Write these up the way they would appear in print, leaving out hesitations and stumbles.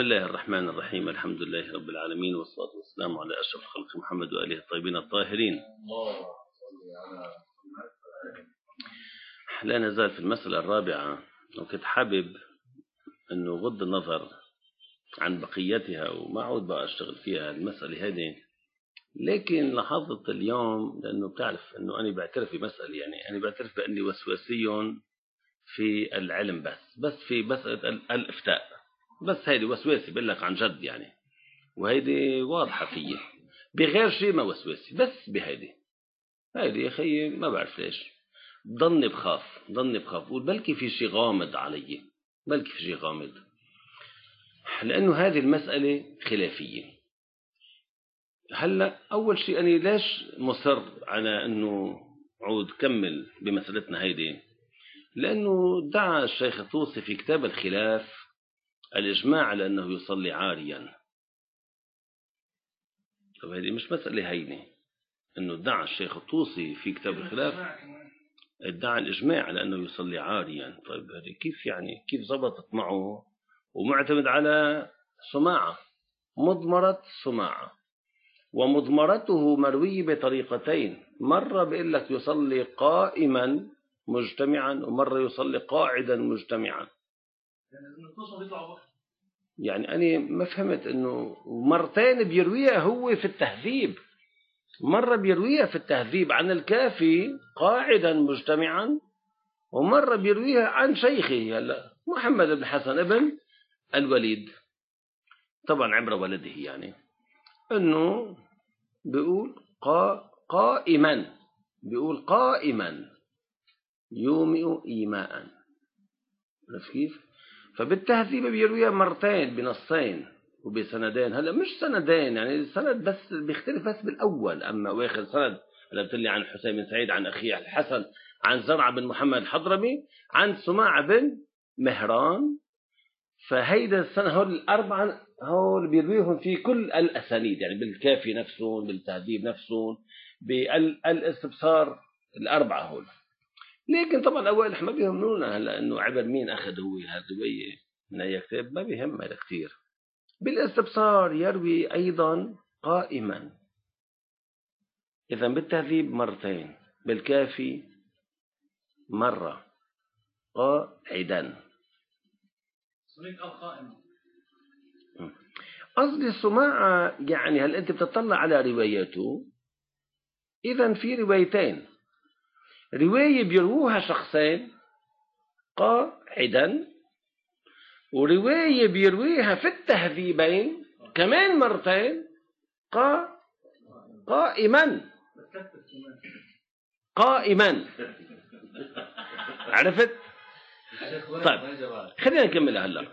بسم الله الرحمن الرحيم. الحمد لله رب العالمين، والصلاة والسلام على أشرف الخلق محمد وآله الطيبين الطاهرين. لا نزال في المسألة الرابعة، وكنت حابب أنه غض النظر عن بقيتها وما عود بقى أشتغل فيها المسألة هذه، لكن لاحظت اليوم لأنه بتعرف أنه أنا بعترف بمسألة، يعني أنا بعترف بأني وسواسي في العلم، بس في مسألة الإفتاء، بس هيدي وسواسي بقول لك عن جد يعني، وهيدي واضحة فيي بغير شيء ما وسواسي، بس بهيدي يا أخي ما بعرف ليش ضلني بخاف قول بلكي في شيء غامض علي، بلكي في شيء غامض، لأنه هذه المسألة خلافية. هلأ أول شيء أنا ليش مصر على أنه عود كمل بمسألتنا هيدي؟ لأنه دعا الشيخ الطوسي في كتاب الخلاف الإجماع على أنه يصلي عاريا. طب هذه مش مسألة هينة، أنه ادعى الشيخ الطوسي في كتاب الخلاف ادعى الإجماع على أنه يصلي عاريا. طيب هذه كيف يعني، كيف زبطت معه؟ ومعتمد على سماعة، مضمرة سماعة، ومضمرته مروي بطريقتين، مرة بيقول لك يصلي قائما مجتمعا، ومرة يصلي قاعدا مجتمعا. يعني أنا ما فهمت أنه مرتين بيرويها هو في التهذيب، مرة بيرويها في التهذيب عن الكافي قاعدا مجتمعا، ومرة بيرويها عن شيخه هلا محمد بن حسن ابن الوليد، طبعا عبر ولده، يعني أنه بيقول قائما، بيقول قائما يومئ إيماء، عرف كيف؟ فبالتهذيب بيرويها مرتين بنصين وبسندين، هلا مش سندين يعني السند بس بيختلف بس بالأول، أما واخر سند هلا بتقول لي عن حسين بن سعيد عن أخيه الحسن عن زرعة بن محمد الحضرمي عن سماعة بن مهران، فهيدا السنة هول الأربعة هول بيرويهم في كل الأسانيد، يعني بالكافي نفسهم، بالتهذيب نفسهم، بالاستبصار، الأربعة هول. لكن طبعا الأوائل ما بيهمونا هلا إنه عبر مين أخذ هو هالرواية من أي كتاب، ما بيهم هذا كثير. بالاستبصار يروي أيضا قائما، إذا بالتهذيب مرتين، بالكافي مرة، قاعدا. قصدي السماعة يعني هل أنت بتطلع على رواياته؟ إذا في روايتين، رواية بيروها شخصين قاعدا، ورواية بيرويها في التهذيبين كمان مرتين قائما. عرفت؟ طيب خلينا نكمل.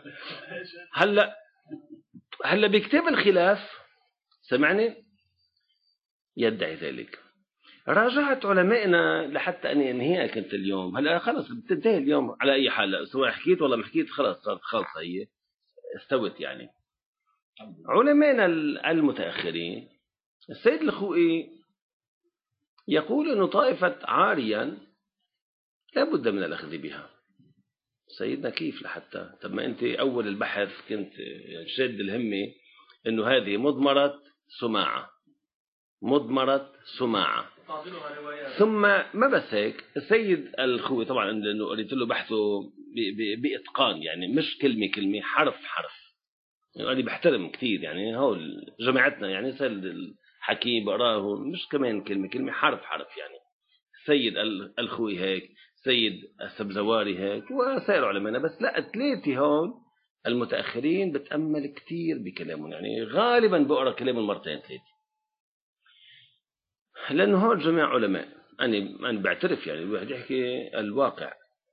هلا بكتاب الخلاف سمعني يدعي ذلك. راجعت علمائنا لحتى أن أنهيها كنت اليوم، هلا خلص بتنتهي اليوم على أي حال، سواء حكيت ولا ما حكيت خلص صارت خالصة، هي استوت يعني. علمائنا المتأخرين السيد الخوئي يقول أنه طائفة عاريا لا بد من الأخذ بها. سيدنا كيف لحتى؟ طب ما أنت أول البحث كنت شد الهمة أنه هذه مضمرة سماعة، ثم ما بس هيك السيد الخوي طبعا لأنه قريت له بحثه بإتقان، يعني مش كلمة حرف يعني أنا بحترم كثير، يعني هول جماعتنا يعني سيد الحكيم بقراه مش كمان كلمة حرف يعني. السيد الخوي هيك، سيد السبزواري هيك، وسائر علمائنا، بس لا ثلاثة هون المتأخرين بتأمل كثير بكلامهم، يعني غالبا بقرأ كلامهم مرتين ثلاثة، لأنه هون جميع علماء، أنا بعترف يعني الواحد يحكي الواقع.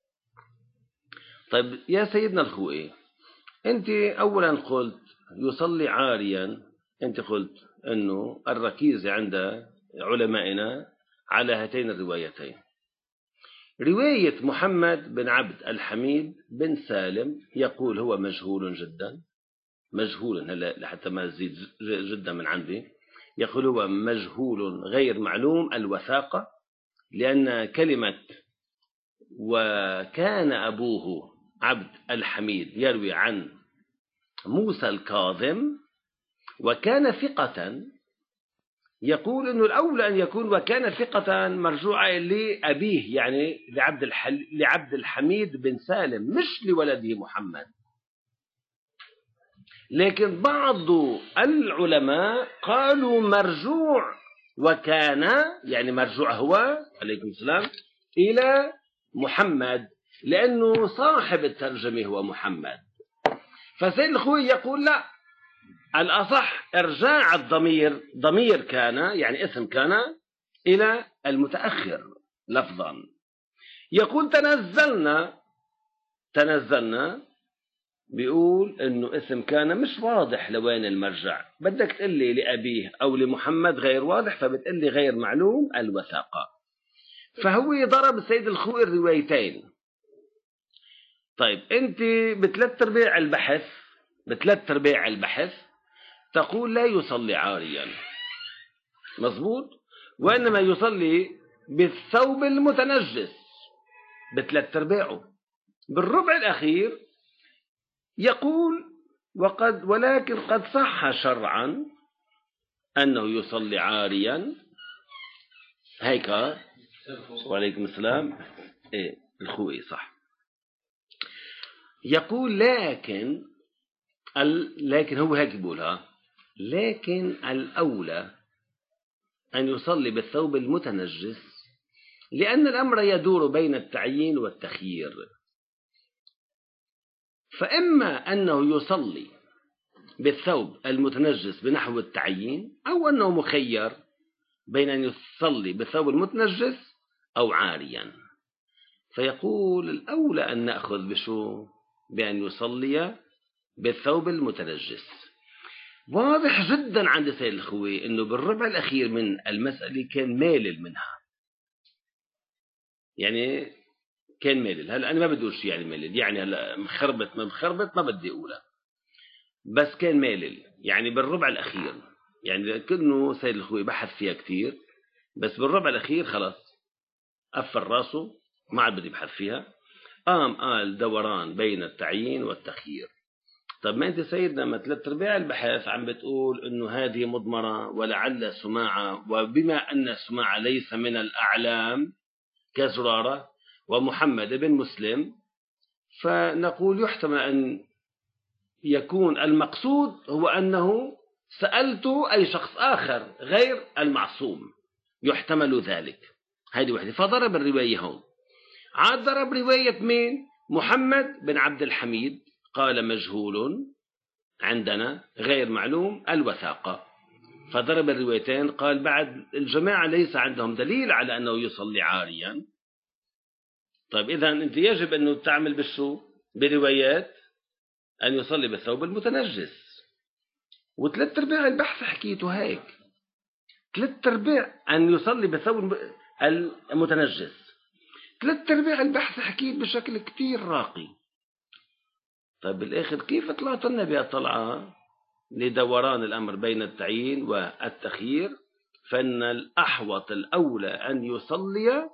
طيب يا سيدنا الخوئي، أنت أولا قلت يصلي عاريا، أنت قلت أنه الركيزة عند علمائنا على هاتين الروايتين. رواية محمد بن عبد الحميد بن سالم يقول هو مجهول جدا، مجهول هلا لحتى ما زيد جدا من عندي، يقول هو مجهول غير معلوم الوثاقة، لأن كلمة وكان أبوه عبد الحميد يروي عن موسى الكاظم وكان ثقة، يقول إنه الأولى أن يكون وكان ثقة مرجوعة لأبيه، يعني لعبد الحميد بن سالم، مش لولده محمد. لكن بعض العلماء قالوا مرجوع وكان، يعني مرجوع هو عليكم السلام إلى محمد، لأنه صاحب الترجمة هو محمد. فسيد الخوي يقول لا، الأصح إرجاع الضمير، ضمير كان يعني اسم كان، إلى المتأخر لفظا. يقول تنزلنا بيقول إنه اسم كان مش واضح لوين المرجع، بدك تقول لي لأبيه أو لمحمد غير واضح، فبتقول لي غير معلوم الوثاقة. فهو ضرب السيد الخوئي الروايتين. طيب أنت بثلاث أرباع البحث تقول لا يصلي عاريا، مظبوط، وإنما يصلي بالثوب المتنجس بثلاث أرباعه. بالربع الأخير يقول ولكن قد صح شرعا أنه يصلي عاريا، هيك. وعليكم السلام. إيه الخوئي صح. يقول لكن هو هيك بيقولها، لكن الأولى أن يصلي بالثوب المتنجس، لأن الأمر يدور بين التعيين والتخيير. فإما أنه يصلي بالثوب المتنجس بنحو التعيين، أو أنه مخير بين أن يصلي بالثوب المتنجس أو عاريا. فيقول الأولى أن نأخذ بأن يصلي بالثوب المتنجس. واضح جدا عند سيد الخوي أنه بالربع الأخير من المسألة كان مالل منها، يعني كان مالل. هلا أنا ما بدوش يعني مالل، يعني هلا مخربط ما بدي أقولها، بس كان مالل يعني بالربع الأخير، يعني كأنه سيد الخوي بحث فيها كتير، بس بالربع الأخير خلاص قفل راسه، ما عاد بده يبحث فيها، قال دوران بين التعيين والتخيير. طب ما أنت سيدنا ما ثلاث أرباع البحث عم بتقول إنه هذه مضمرة ولعل سماعة، وبما أن سماعة ليس من الأعلام كزرارة ومحمد بن مسلم، فنقول يحتمل أن يكون المقصود هو أنه سألت أي شخص آخر غير المعصوم، يحتمل ذلك. هذه وحدة. فضرب الرواية هون، عاد ضرب رواية مين؟ محمد بن عبد الحميد، قال مجهول عندنا غير معلوم الوثاقة. فضرب الروايتين، قال بعد الجماعة ليس عندهم دليل على أنه يصلي عاريا. طيب إذا أنت يجب أنه تعمل بروايات أن يصلي بالثوب المتنجس. وثلاث أرباع البحث حكيته هيك، ثلاث أرباع أن يصلي بالثوب المتنجس، ثلاث أرباع البحث حكيت بشكل كتير راقي. طيب بالآخر كيف طلعت لنا بهالطلعة لدوران الأمر بين التعيين والتخيير؟ فإن الأحوط الأولى أن يصلي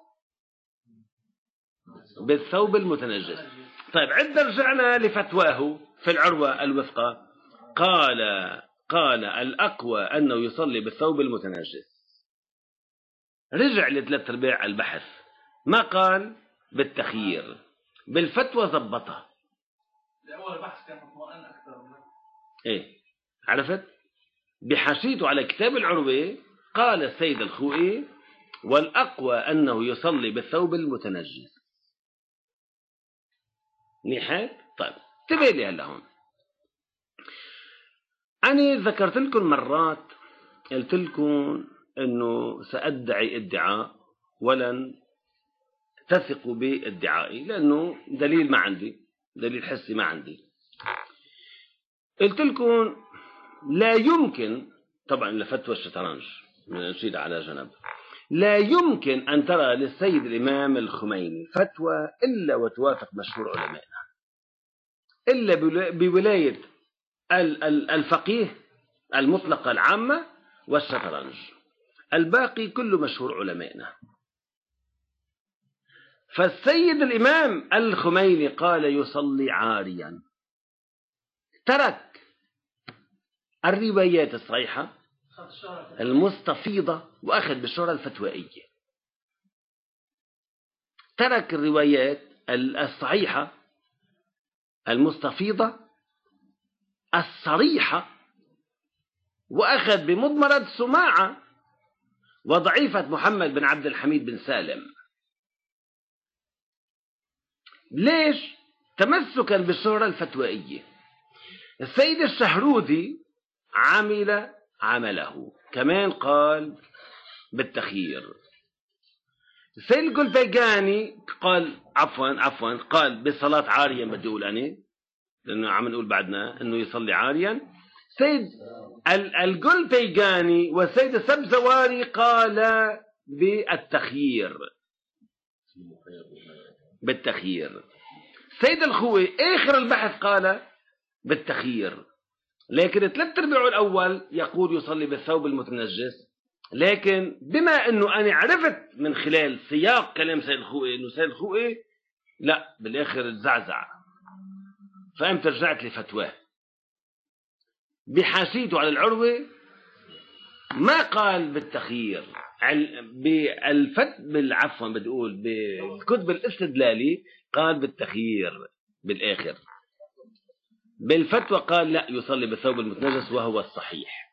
بالثوب المتنجس. طيب عندنا رجعنا لفتواه في العروة الوثقى، قال الأقوى أنه يصلي بالثوب المتنجس. رجع لثلاث أرباع البحث، ما قال بالتخيير، بالفتوى ضبطها. لأول بحث كان مطمئن أكثر. إيه عرفت؟ بحاشيته على كتاب العروة قال السيد الخوئي والأقوى أنه يصلي بالثوب المتنجس. نحات. طيب تبالي هلا هون، أنا ذكرت لكم مرات، قلت لكم أنه سأدعي ادعاء ولن تثقوا بادعائي، لأنه دليل ما عندي، دليل حسي ما عندي. قلت لكم لا يمكن، طبعا لفتوى الشطرنج من نشيد على جنب، لا يمكن أن ترى للسيد الإمام الخميني فتوى إلا وتوافق مشهور علمائنا، إلا بولاية الفقيه المطلقة العامة والشطرنج، الباقي كله مشهور علمائنا. فالسيد الإمام الخميني قال يصلي عاريا، ترك الروايات الصحيحة المستفيضة وأخذ بالشهرة الفتوائية. ترك الروايات الصحيحة المستفيضة الصريحة وأخذ بمضمرة سماعة وضعيفة محمد بن عبد الحميد بن سالم. ليش؟ تمسكا بالشهرة الفتوائية. السيد الشهرودي عمل عمله، كمان قال بالتخيير. السيد القلبيقاني قال قال بالصلاة عاريا، بدي أقول أنا لأنه عم نقول بعدنا أنه يصلي عاريا. سيد القلبيقاني والسيد السبزواري قال بالتخيير. سيد الخوي آخر البحث قال بالتخيير، لكن 3/4 الأول يقول يصلي بالثوب المتنجس. لكن بما أنه أنا عرفت من خلال سياق كلام سيد الخوي أنه سيد الخوي لا بالآخر تزعزع، فقمت رجعت لفتواه. بحاشيته على العروة ما قال بالتخيير، بدي أقول بالكتب الاستدلالي قال بالتخيير بالآخر. بالفتوى قال لا يصلي بالثوب المتنجس وهو الصحيح.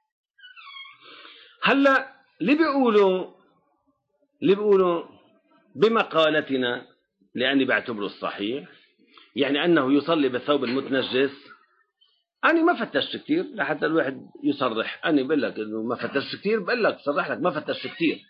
هلا اللي بيقولوا بمقالتنا لأني بعتبره الصحيح، يعني أنه يصلي بالثوب المتنجس. أنا ما فتشت كتير لحتى الواحد يصرح. أنا بقول لك إنه ما فتشت كتير، بقول لك صرح لك ما فتشت كتير.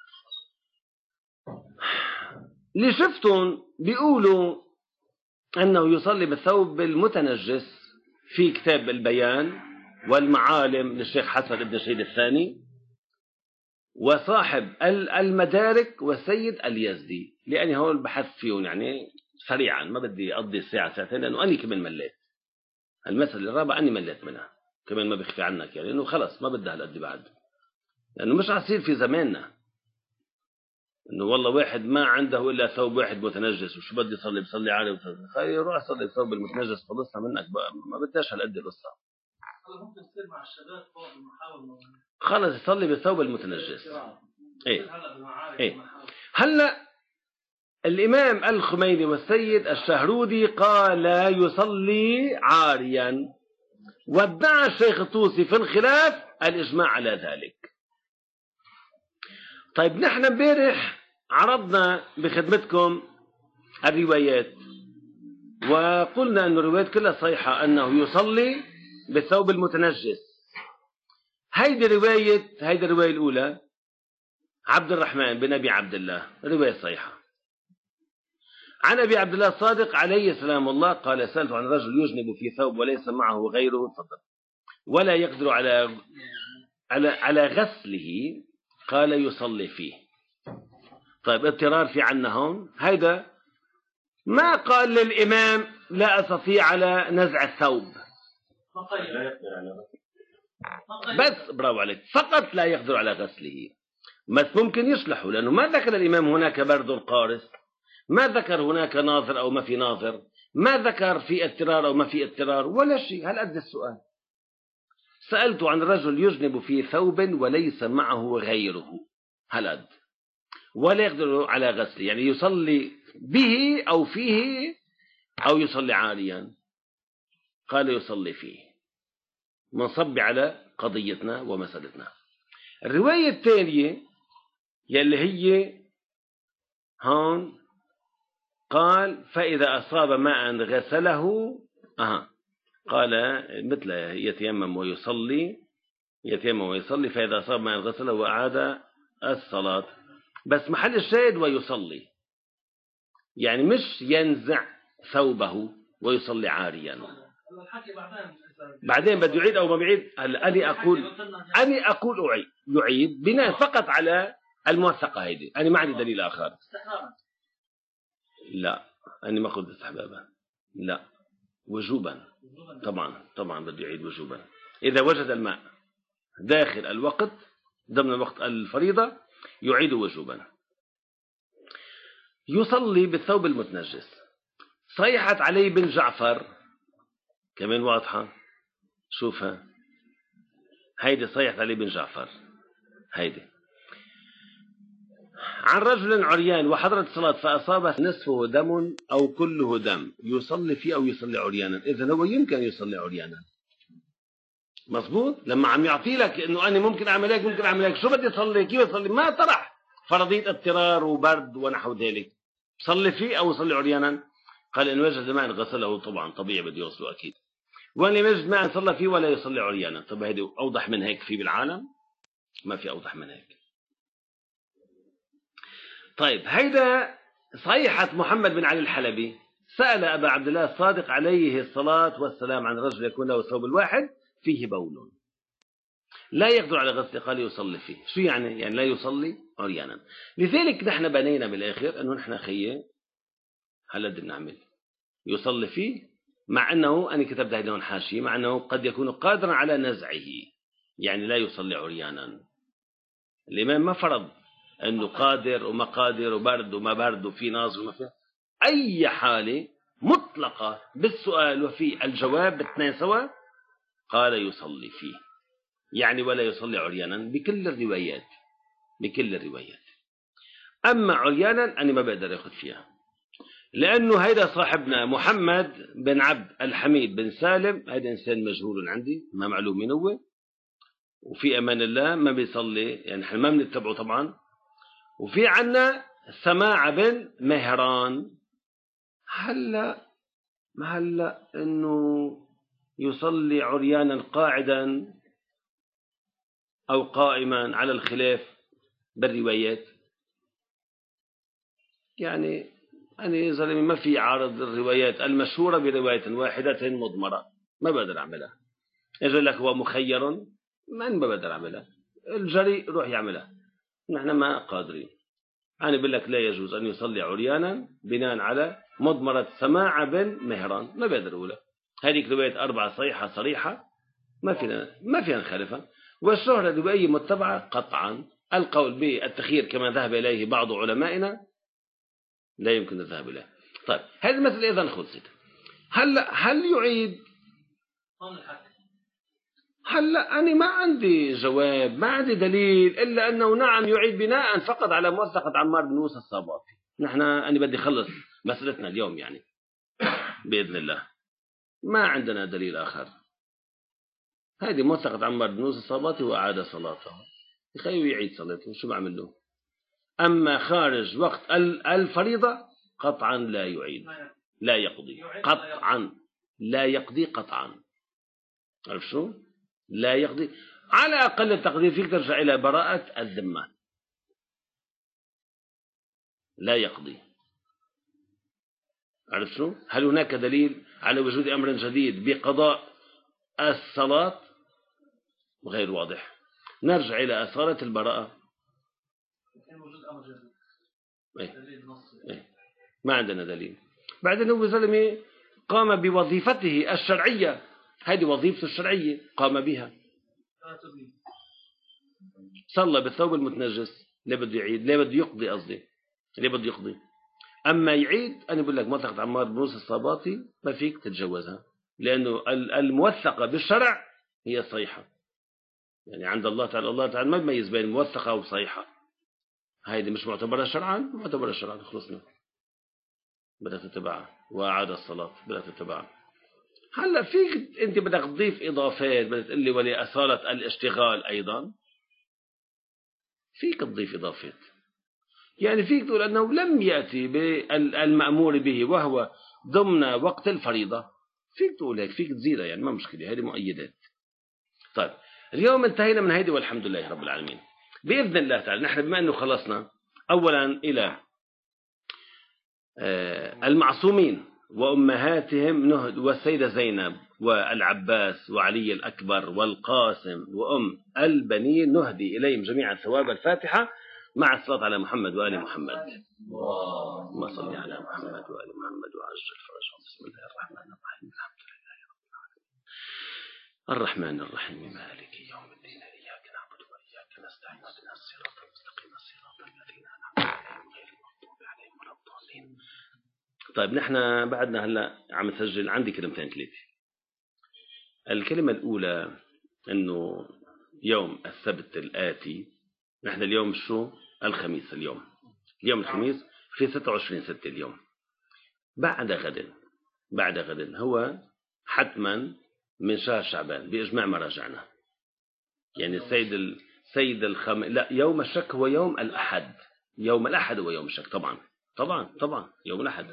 اللي شفتهم بيقولوا أنه يصلي بالثوب المتنجس في كتاب البيان والمعالم للشيخ حسن بن شهيد الثاني وصاحب المدارك والسيد اليزدي. لأني هون بحث فيهم يعني سريعا، ما بدي أقضي ساعة ساعتين لأنه أني كمان مليت. المسألة الرابعة أني مليت منها كمان، ما بخفي عنك يعني إنه خلص ما بدها هالقد بعد، لأنه مش عصير في زماننا إنه والله واحد ما عنده إلا ثوب واحد متنجس وشو بدي يصلي بصلي عالي خلي يروح يصلي بثوب المتنجس. خلصنا منك بقى، ما بدهاش هالقد القصة. ممكن تصير مع الشباب فوق المحاور خلص يصلي بالثوب المتنجس. إيه هلا الإمام الخميني والسيد الشهرودي قال يصلي عاريا، وادعى الشيخ الطوسي في الخلاف الإجماع على ذلك. طيب نحن امبارح عرضنا بخدمتكم الروايات وقلنا أن الروايات كلها صحيحة أنه يصلي بالثوب المتنجس. هيدي الرواية الأولى عبد الرحمن بن أبي عبد الله رواية صحيحة عن أبي عبد الله الصادق عليه السلام الله قال سألت عن رجل يجنب في ثوب وليس معه غيره فضل ولا يقدر على غسله قال يصلي فيه. طيب اضطرار في عنا هون. هيدا ما قال للإمام لا أستطيع على نزع الثوب بس، برافو عليك، فقط لا يقدر على غسله، بس ممكن يصلحه، لأنه ما ذكر الإمام هناك برد قارس، ما ذكر هناك ناظر أو ما في ناظر، ما ذكر في اضطرار أو ما في اضطرار ولا شيء. هل قد السؤال. سألت عن رجل يجنب في ثوب وليس معه غيره، هل قد ولا يقدر على غسله، يعني يصلي به أو فيه أو يصلي عاريا. قال يصلي فيه، منصب على قضيتنا ومسألتنا. الرواية الثانية يلي هي هون قال فإذا أصاب ماء غسله قال مثل يتيمم ويصلي فإذا أصاب ماء غسله وأعاد الصلاة. بس محل الشاهد ويصلي، يعني مش ينزع ثوبه ويصلي عاريا. بعدين بده يعيد أو ما بيعيد. أنا أقول يعيد بناء فقط على الموثقة هيدي. أنا ما عندي دليل آخر. لا أنا ما أخذ استحبابا، لا وجوبا. طبعا بده يعيد وجوبا إذا وجد الماء داخل الوقت ضمن وقت الفريضة يعيد وجوبا. يصلي بالثوب المتنجس. صيحت علي بن جعفر كمان واضحة، شوفها هيدي صيحة علي بن جعفر. هيدي عن رجل عريان وحضرت الصلاة فأصابه نصفه دم أو كله دم يصلي فيه أو يصلي عريانا. إذن هو يمكن يصلي عريانا. مظبوط. لما عم يعطي لك إنه أنا ممكن أعمل هيك ممكن أعمل هيك، شو بدي أصلي كيف أصلي؟ ما طرح فرضية اضطرار وبرد ونحو ذلك. صلي فيه أو صلي عريانا. قال إن وجد ماء غسله، طبعا طبيعي بده يغسله أكيد. وأن لم يجد ماء صلى فيه ولا يصلي عريانا. طب هيدي أوضح من هيك في بالعالم؟ ما في أوضح من هيك. طيب هيدا صيحة محمد بن علي الحلبي سأل أبا عبد الله الصادق عليه الصلاة والسلام عن رجل يكون له الثوب الواحد فيه بول لا يقدر على غسله، قال يصلي فيه. شو يعني؟ يعني لا يصلي عريانا. لذلك نحن بنينا بالآخر أنه نحن خيه هلا بدنا نعمل يصلي فيه، مع أنه أنا كتبت هيدا حاشية، مع أنه قد يكون قادرا على نزعه، يعني لا يصلي عريانا. الإمام ما فرض أنه قادر وما قادر وبرد وما برد وفي ناس وما في أي حالة مطلقة بالسؤال وفي الجواب باثنين سوا. قال يصلي فيه، يعني ولا يصلي عريانا بكل الروايات، بكل الروايات. أما عريانا أنا ما بقدر أخذ فيها، لأنه هيدا صاحبنا محمد بن عبد الحميد بن سالم، هيدا إنسان مجهول عندي ما معلوم من هو، وفي أمان الله ما بيصلي، يعني احنا ما بنتبعه طبعا. وفي عنا سماع بن مهران. هلا إنه يصلي عريانا قاعدا أو قائما على الخلاف بالروايات. يعني أنا زلمي ما في عارض الروايات المشهورة برواية واحدة مضمرة، ما بقدر أعملها. إذا لك هو مخير ما بقدر أعملها، الجريء روح يعملها، نحن ما قادرين. أنا بقول لك لا يجوز أن يصلي عريانا بناء على مضمرة سماع بن مهران، ما بقدر أقولها. هذه رواية 4 صيحة صريحة ما فينا نخالفها، والشهرة رواية متبعة قطعا. القول بالتخيير كما ذهب إليه بعض علمائنا لا يمكن الذهاب إليه. طيب هذه المسألة إذا خلصت. هل يعيد؟ هلا أنا ما عندي جواب، ما عندي دليل إلا أنه نعم يعيد بناء فقط على موثقة عمار بن موسى الصاباتي. أنا بدي خلص مسألتنا اليوم يعني بإذن الله، ما عندنا دليل آخر. هذه موثقة عمار بن موسى الصاباتي وأعاد صلاته، يخيو يعيد صلاته، شو بعمل له؟ أما خارج وقت الفريضة قطعا لا يعيد، لا يقضي قطعا، لا يقضي قطعا. عرف شو؟ لا يقضي. على أقل التقدير فيك ترجع إلى براءة الذمة. لا يقضي. عرف شو؟ هل هناك دليل على وجود أمر جديد بقضاء الصلاة؟ غير واضح. نرجع إلى أصالة البراءة. ما عندنا دليل. بعدين هو زلمة قام بوظيفته الشرعية، هذه وظيفته الشرعية قام بها. صلى بالثوب المتنجس، لا بده يعيد، لا بده يقضي، قصدي لا بده يقضي. أما يعيد أنا بقول لك موثقة عمار بن موسى الصاباتي ما فيك تتجوزها، لأنه الموثقة بالشرع هي صيحة. يعني عند الله تعالى ما بيميز بين موثقة وصيحة. هيدي مش معتبرة شرعا، معتبرة شرعا، خلصنا بدها تتبعها. وأعاد الصلاة بدها تتبعها. هلا فيك أنت بدك تضيف إضافات، بدك تقول لي ولأصالة الاشتغال أيضا فيك تضيف إضافات. يعني فيك تقول أنه لم يأتي بالمأمور به وهو ضمن وقت الفريضة، فيك تقول هيك، فيك تزيدها، يعني ما مشكلة، هذه مؤيدات. طيب اليوم انتهينا من هيدي والحمد لله رب العالمين بإذن الله تعالى. نحن بما أنه خلصنا أولا إلى المعصومين وأمهاتهم والسيدة زينب والعباس وعلي الأكبر والقاسم وأم البنين، نهدي إليهم جميعا ثواب الفاتحة مع الصلاة على محمد وآل محمد. اللهم صل على محمد وآل محمد وعجل فرجهم. بسم الله الرحمن الرحيم. الحمد لله رب العالمين الرحمن الرحيم مالك يوم الدين إياك نعبد وإياك نستعين اهدنا الصراط المستقيم صراط الذين أنعمت عليهم غير المغضوب عليهم ولا الضالين. طيب نحن بعدنا هلا عم نسجل، عندي كلمتين 3. الكلمة الأولى إنه يوم السبت الآتي، نحن اليوم شو؟ الخميس. اليوم الخميس في 26/6 اليوم. بعد غد هو حتما من شهر شعبان بإجماع مراجعنا. يعني السيد لا، يوم الشك هو يوم الأحد. يوم الأحد هو يوم الشك. طبعا يوم الأحد.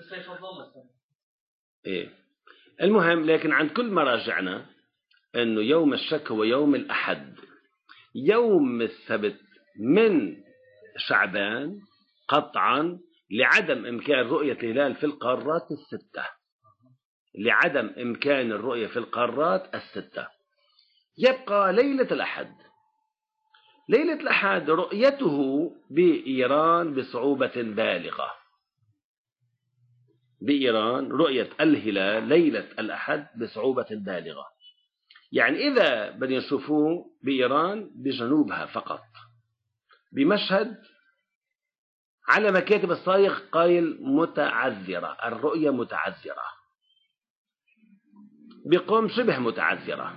إيه المهم، لكن عند كل مراجعنا إنه يوم الشك هو يوم الأحد. يوم السبت من شعبان قطعا، لعدم إمكان رؤية الهلال في القارات الستة. لعدم إمكان الرؤية في القارات الستة. يبقى ليلة الأحد. ليلة الأحد رؤيته بإيران بصعوبة بالغة. بإيران رؤية الهلال ليلة الأحد بصعوبة بالغة. يعني إذا بدنا نشوفوه بإيران بجنوبها فقط، بمشهد على مكاتب الصايغ قايل متعذرة، الرؤية متعذرة، بقوم شبه متعذرة.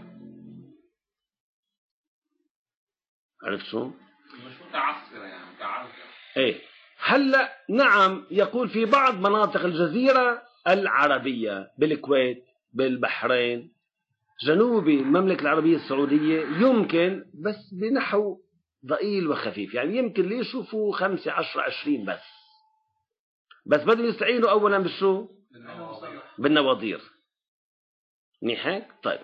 عرفت شو؟ مش متعثرة يعني متعذرة. ايه هلا نعم، يقول في بعض مناطق الجزيرة العربية بالكويت بالبحرين جنوب المملكة العربية السعودية يمكن، بس بنحو ضئيل وخفيف. يعني يمكن ليه يشوفوا 5 10 20 بس بدهم يستعينوا أولا بالشو؟ بالنواظير. هيك طيب.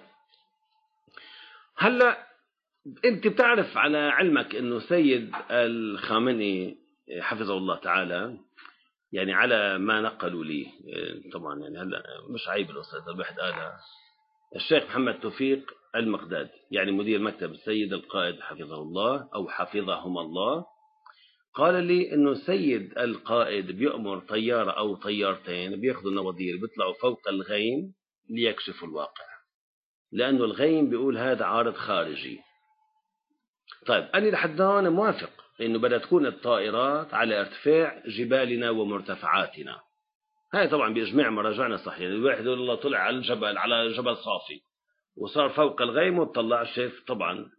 هلا انت بتعرف على علمك انه سيد الخامنئي حفظه الله تعالى، يعني على ما نقلوا لي طبعا، يعني هلا مش عيب الاستاذ الواحد قال الشيخ محمد توفيق المقداد، يعني مدير مكتب السيد القائد حفظه الله او حفظهما الله، قال لي انه سيد القائد بيأمر طيارة او طيارتين بياخذوا النواظير بيطلعوا فوق الغيم ليكشفوا الواقع، لانه الغيم بيقول هذا عارض خارجي. طيب أنا لحد هون موافق إنه بدها تكون الطائرات على ارتفاع جبالنا ومرتفعاتنا. هاي طبعا بإجماع مراجعنا صحيح. الواحد يقول الله طلع على الجبل، على جبل صافي وصار فوق الغيم وطلع شاف طبعا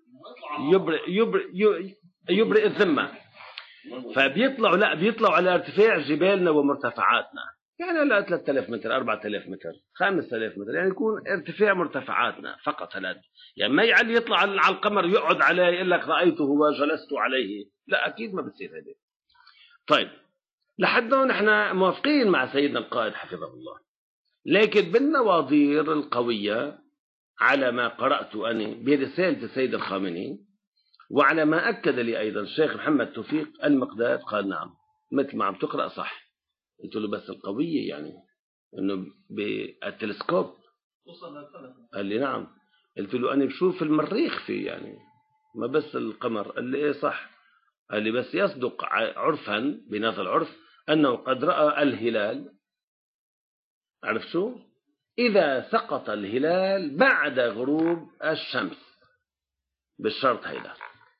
يبرئ الذمة. فبيطلعوا لا بيطلعوا على ارتفاع جبالنا ومرتفعاتنا، يعني لا 3000 متر 4000 متر 5000 متر، يعني يكون ارتفاع مرتفعاتنا فقط. هذا يعني ما يعلي يطلع على القمر يقعد عليه يقول لك رأيته وجلست عليه، لا أكيد ما بتصير هذه. طيب لحد هون نحن موافقين مع سيدنا القائد حفظه الله، لكن بالنواظير القوية على ما قرأت أنا برسالة السيد الخامنئي وعلى ما أكد لي أيضا الشيخ محمد توفيق المقداد، قال نعم مثل ما عم تقرأ صح. قلت له بس القوية يعني إنه بالتلسكوب. قال لي نعم. قلت له أنا بشوف المريخ فيه يعني ما بس القمر. قال لي إيه صح. قال لي بس يصدق عرفا بنظر العرف أنه قد رأى الهلال. عرف شو؟ إذا سقط الهلال بعد غروب الشمس بالشرط هيدا.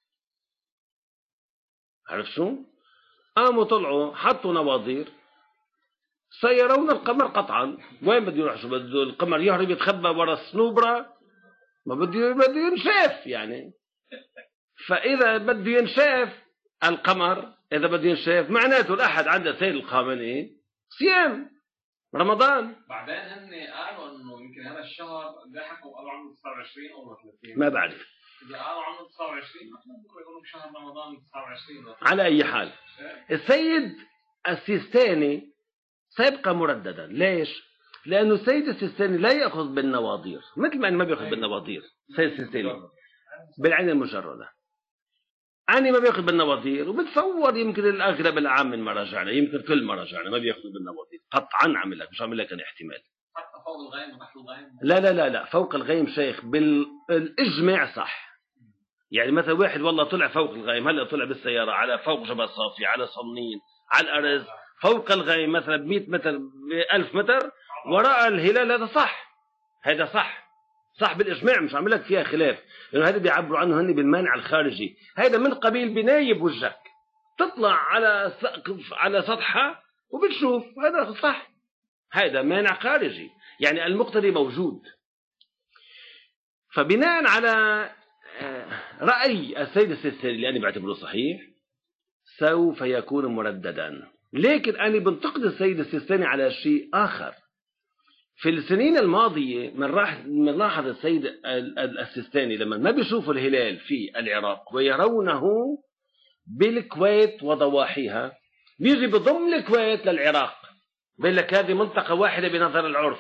عرف شو؟ قاموا طلعوا حطوا نواظير سيرون القمر قطعا. وين بده يروح؟ شو بده القمر يهرب يتخبى ورا الصنوبرة؟ ما بده ينشاف يعني. فإذا بده ينشاف القمر، إذا بده ينشاف معناته الأحد عند سيد الخامنئي صيام رمضان. بعدين هن قالوا إنه يمكن هذا الشهر ضحكوا وقالوا عنه 29 أو 30. ما بعرف. إذا قالوا عنه 29 مثلا بكره يقولوا بشهر رمضان 29. على أي حال السيد السيستاني سيبقى مرددا. ليش؟ لأنه السيد السيستاني لا يأخذ بالنواظير مثل ما ما بيأخذ بالنواظير. السيد السيستاني بالعين المجردة أنا ما بيأخذ بالنواظير، وبتصور يمكن الأغلب العام من مراجعنا يمكن كل مراجعنا ما بيأخذ بالنواظير قطعا. عامل لك مش عامل لك أنا احتمال حتى فوق الغيم وتحت الغيم. لا فوق الغيم شيخ بالإجماع صح. يعني مثلا واحد والله طلع فوق الغيم، هلا طلع بالسيارة على فوق جبل صافي على صنين على الأرز فوق الغيم مثلا ب100 متر ب1000 متر وراء الهلال، هذا صح. هذا صح بالإجماع، مش عامل لك فيها خلاف، لأنه هذا بيعبروا عنه هن بالمانع الخارجي. هذا من قبيل بنايب وجهك تطلع على سطحها وبتشوف هذا صح. هذا مانع خارجي يعني المقتدي موجود. فبناء على رأي السيد السيستاني اللي أنا بعتبره صحيح سوف يكون مرددا، لكن أنا بنتقد السيد السيستاني على شيء آخر. في السنين الماضية بنلاحظ السيد السيستاني لما ما بيشوفوا الهلال في العراق ويرونه بالكويت وضواحيها بيجي بضم الكويت للعراق، بيقول لك هذه منطقة واحدة بنظر العرف.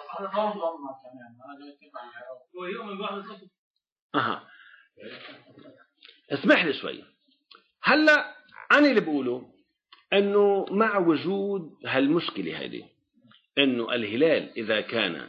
اسمح لي شوي. هلا أنا اللي بقوله إنه مع وجود هالمشكلة هذه، إنه الهلال إذا كان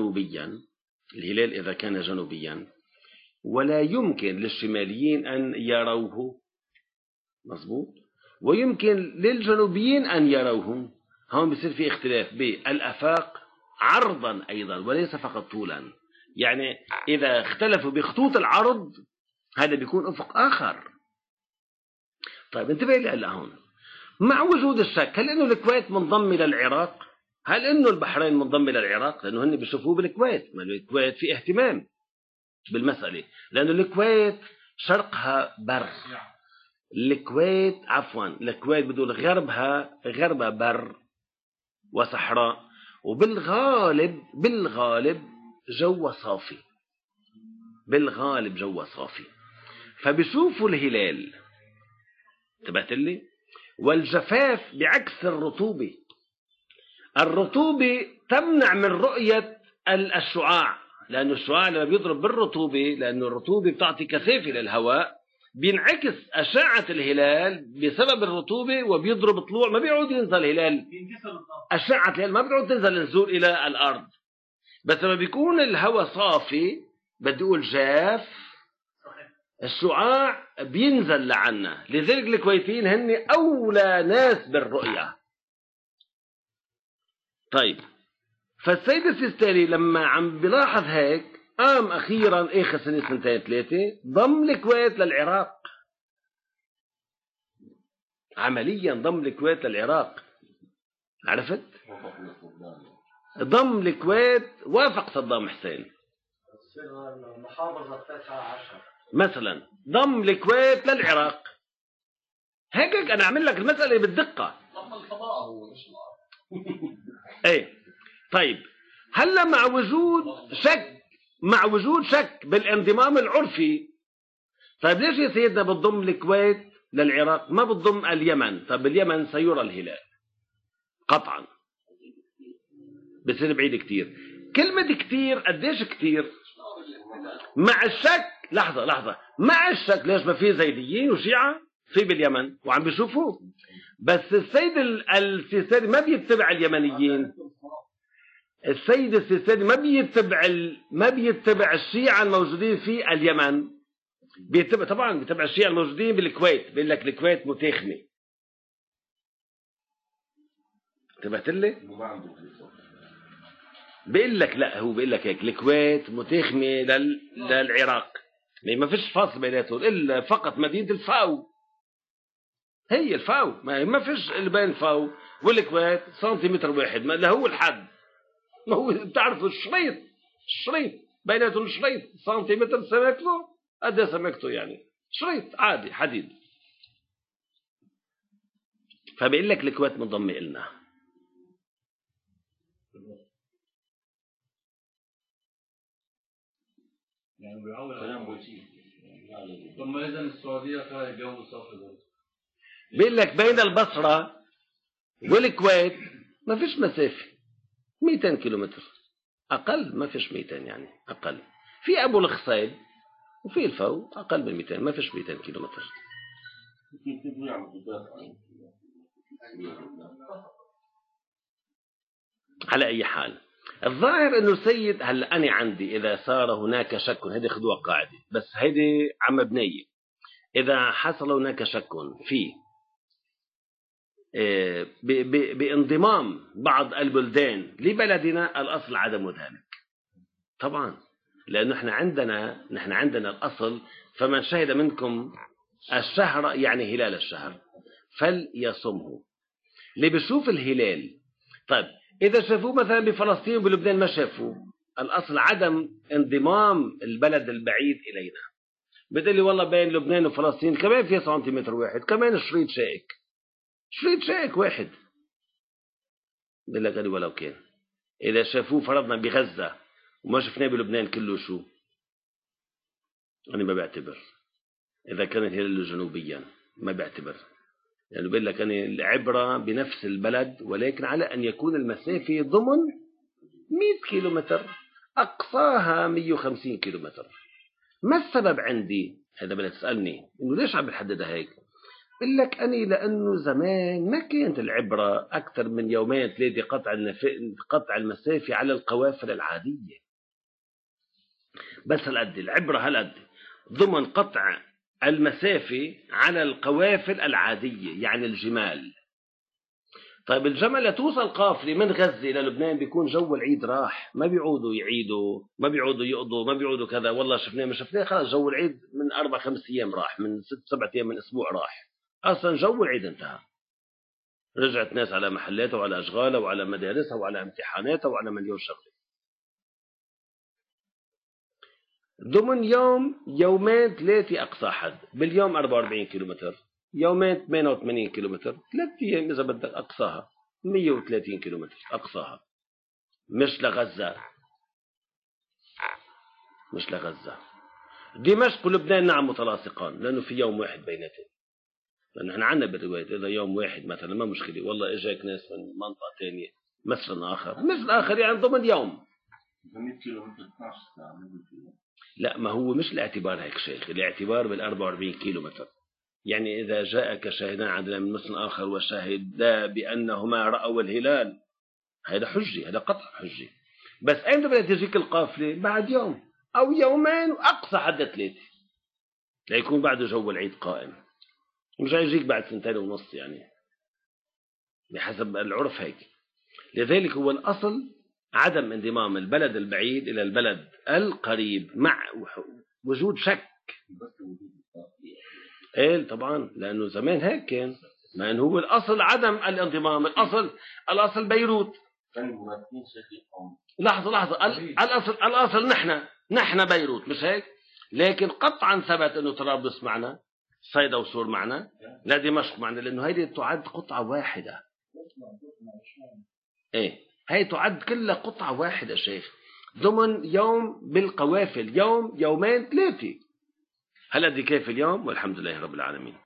جنوبيا ولا يمكن للشماليين أن يروه، مظبوط، ويمكن للجنوبيين أن يروه. هون بيصير في اختلاف بالآفاق عرضا أيضا وليس فقط طولا. يعني إذا اختلفوا بخطوط العرض هذا بيكون أفق آخر. طيب انتبه لي هلا هون، مع وجود الشك، هل إنه الكويت منضمة للعراق؟ هل إنه البحرين منضمة للعراق؟ لأنه هن بيشوفوه بالكويت، ما الكويت في اهتمام بالمسألة، لأنه الكويت شرقها بر، الكويت بدو غربها بر وصحراء، وبالغالب جو صافي، فبيشوفوا الهلال. انتبهت لي؟ والجفاف بعكس الرطوبة تمنع من رؤية الشعاع، لأن الشعاع لما بيضرب بالرطوبة، لأن الرطوبة بتعطي كثافة للهواء، بينعكس أشعة الهلال بسبب الرطوبة وبيضرب طلوع، ما بيعود ينزل الهلال، أشعة الهلال ما بيعود تنزل النزول إلى الأرض. بس لما بيكون الهواء صافي، بدي أقول جاف، الشعاع بينزل لعنا. لذلك الكويتيين هن أولى ناس بالرؤية. طيب، فالسيد السيستاني لما عم بلاحظ هيك قام أخيرا آخر سنة 2-3 ضم الكويت للعراق، عمليا ضم الكويت للعراق. عرفت؟ ضم الكويت، وافق صدام حسين المحافظة 19 مثلا، ضم الكويت للعراق. هيك أنا أعمل لك المسألة بالدقة. ضم الفضاء هو مش ايه طيب، هلا مع وجود شك بالانضمام العرفي، طيب ليش يا سيدنا بتضم الكويت للعراق ما بتضم اليمن؟ طيب اليمن سيرى الهلال قطعا، بصير بعيد كتير. كلمة كتير، قديش كتير؟ مع الشك، لحظة، مع الشك، ليش ما في زيديين وشيعة في باليمن وعم بيشوفوه؟ بس السيد السيستاني ما بيتبع اليمنيين، السيد السيستاني ما بيتبع الشيعة الموجودين في اليمن، بيتبع الشيعة الموجودين بالكويت. بيقول لك الكويت متاخمة. انتبهت لي؟ بيقول لك لا، هو بيقول لك هيك، الكويت متاخمة للعراق، ما فيش فاصل بيناتهم الا فقط مدينة الفاو. هي الفاو، ما فيش اللي بين الفاو والكويت سنتيمتر واحد، ما هو الحد، ما هو بتعرفوا الشريط بيناتهم، شريط سنتيمتر سمكته قد سمكته، يعني شريط عادي حديد. فبيقول لك الكويت منضمة إلنا. يعني بيعول ثم إذا السعودية فيها جو صافي. بيقول لك بين البصرة والكويت ما فيش مسافة 200 كيلومتر أقل، ما فيش 200 يعني أقل. في أبو الخصيب وفي الفو أقل من 200، ما فيش 200 كيلومتر. على أي حال، الظاهر إنه السيد، هلا أنا عندي إذا صار هناك شك، هذه خذوها قاعدة، بس هذه عم بنية، إذا حصل هناك شك في بانضمام بعض البلدان لبلدنا، الأصل عدم ذلك طبعا، لأنه نحن عندنا الأصل، فمن شهد منكم الشهر يعني هلال الشهر فليصمه. اللي بيشوف الهلال، طيب إذا شافوه مثلا بفلسطين وبلبنان ما شافوه، الأصل عدم انضمام البلد البعيد إلينا. بتقول لي والله بين لبنان وفلسطين كمان في سنتيمتر واحد، كمان شريط شائك واحد. بقول لك أنا ولو كان إذا شافوه فرضنا بغزة وما شفناه بلبنان كله شو؟ أنا ما بعتبر. إذا كان الهلال جنوبيا ما بعتبر، يعني بقول لك أنا العبرة بنفس البلد، ولكن على أن يكون المسافة ضمن 100 كيلومتر، أقصاها 150 كيلومتر. ما السبب عندي؟ هذا بدك تسألني إنه ليش عم بحددها هيك؟ بقول لك أنا لأنه زمان ما كانت العبرة أكثر من يومين 3 قطع المسافة على القوافل العادية، بس هالقد العبرة هالقد ضمن قطع المسافة على القوافل العادية، يعني الجمال. طيب الجمل لتوصل قافلة من غزة إلى لبنان بيكون جو العيد راح، ما بيعودوا يعيدوا، ما بيعودوا يقضوا، ما بيعودوا كذا، والله شفناه ما شفناه، خلاص جو العيد من 4-5 أيام راح، من 6-7 أيام، من أسبوع راح، أصلا جو العيد انتهى. رجعت ناس على محلاتها وعلى أشغالها وعلى مدارسها وعلى امتحاناتها وعلى مليون شغلة. ضمن يومين 3 أقصى حد، باليوم 44 كيلومتر، يومين 88 كيلومتر، 3 أيام إذا بدك أقصاها 130 كيلومتر أقصاها. مش لغزة، مش لغزة. دمشق ولبنان نعم متلاصقان لأنه في يوم واحد بيناتهم، لأنه احنا عنا بالرواية إذا يوم واحد مثلا ما مشكلة، والله إجاك ناس من منطقة ثانية مثل آخر يعني ضمن يوم. 100 كيلومتر 12 ساعة. لا، ما هو مش الاعتبار هيك شيخ، الاعتبار بال 44 كيلومتر. يعني إذا جاءك شاهدان عدلا من مثل آخر وشاهدا بأنهما رأوا الهلال، هذا حجة، هذا قطع حجة. بس أين بدها تجيك القافلة؟ بعد يوم أو يومين وأقصى حد 3، ليكون بعده جو العيد قائم، مش هيجيك بعد 2.5 يعني بحسب العرف هيك. لذلك هو الأصل عدم انضمام البلد البعيد إلى البلد القريب مع وجود شك. ايه طبعا، لأنه زمان هيك كان، ما إنه هو الأصل عدم الانضمام، الأصل بيروت. لحظة الأصل نحن بيروت، مش هيك؟ لكن قطعا ثبت إنه طرابلس معنا، صيدا وسور معنا، لا دمشق معنا، لأنه هيدي تعد قطعة واحدة. ايه هي تعد كلها قطعة واحدة شيخ، ضمن يوم بالقوافل، يومين 3. هلا دي كيف اليوم، والحمد لله رب العالمين.